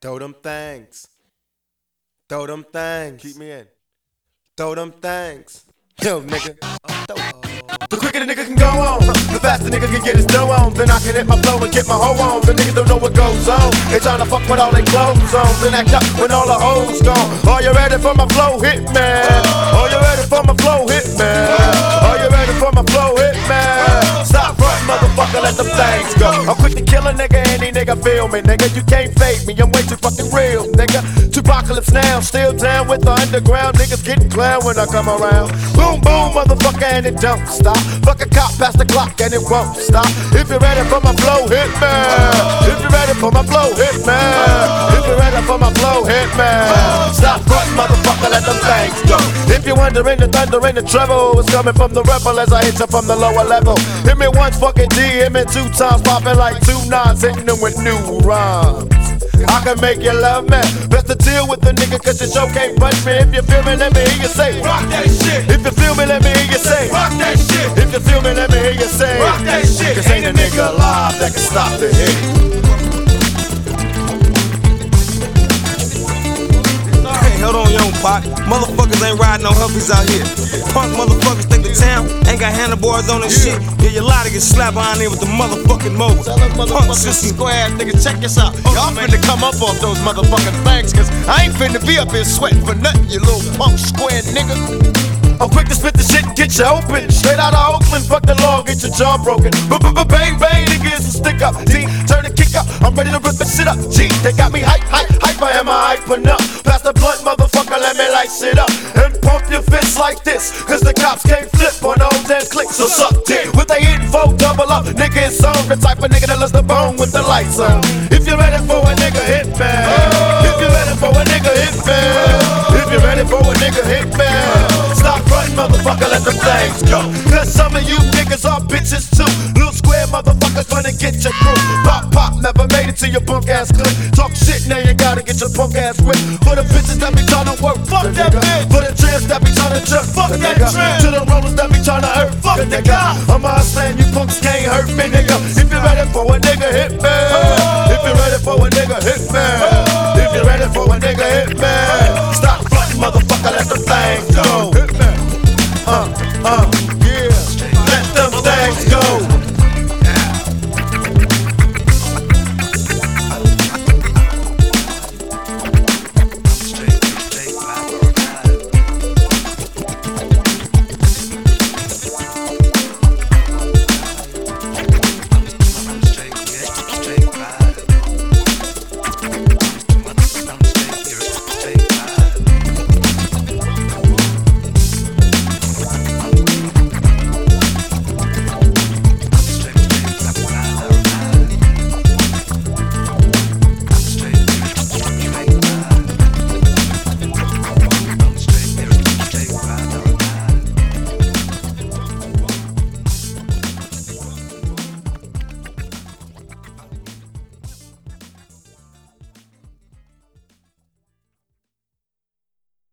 Throw them things. Throw them things. Keep me in. Throw them things. Yo, nigga. The quicker the nigga can go on, the faster nigga can get his dough on. Then I can hit my flow and get my hoe on. The niggas don't know what goes on. They tryna fuck with all they clothes on. Then act up when all the hoes gone. Are you ready for my flow, hit man? Are you ready for my flow, hit man? Are you ready for my flow, hit man? Stop front, motherfucker, let them things go. I'm quick to kill a nigga, any nigga feel me, nigga. You can't fake me, I'm way too fucking real, nigga. Tupacalypse now, still down with the underground. Niggas getting clown when I come around. Boom, boom, motherfucker, and it don't stop. Fuck a cop past the clock and it won't stop. If you're ready for my flow, hit me. If you're ready for my flow, hit me. If you're ready for my flow, hit me. Stop front, motherfucker, let them things go. If you're wondering, the thunder and the treble is coming from the rebel as I hit you from the lower level. Hit me once, fucking D, hit me 2 times, popping like 2 nines, hitting them with new rhymes. I can make you love me. Best to deal with the nigga, cause your show can't punch me. If you feel me, let me hear you say rock that shit. If you feel me, let me hear you say rock that shit. If you feel me, let me hear you say rock that shit. Cause ain't a nigga alive that can stop the hit. Hold on, young pot. Motherfuckers ain't riding no Humvees out here. Punk motherfuckers think the town ain't got handlebars on their shit. Yeah, you lie to get slapped behind there with the motherfucking mobile. Punk system. Square, nigga, check this out. Y'all finna come up off those motherfucking things, cause I ain't finna be up here sweating for nothing, you little punk square nigga. I'm quick to spit the shit and get you open. Straight out of Oakland, fuck the law, get your jaw broken. Bang, bang, nigga, it's a stick up. D, turn the kick up, I'm ready to rip the shit up. G, they got me hype, I am I hyping up. Pass the blunt, motherfucker, let me light shit up. And pump your fists like this, cause the cops can't flip on those and click. So suck dick, with they info, double up. Nigga, it's on, the type of nigga that loves the bone with the lights on. If you're ready for a nigga, hit me. If you're ready for a nigga, hit me. If you're ready for a nigga, hit me. Stop running, motherfucker, let them things go. Cause some of you niggas are bitches too. Little square motherfuckers gonna get your crew. Pop, never made it to your punk ass clip. Talk shit, now you gotta get your punk ass whip. For the bitches that be tryna work, fuck that bitch. For the tramps that be tryna jerk, fuck that tramp. To the rollers that be tryna hurt, fuck nigga. I'm a slam, you punks can't hurt me, nigga. If you're ready for a nigga, hit me. If you're ready for a nigga, hit me.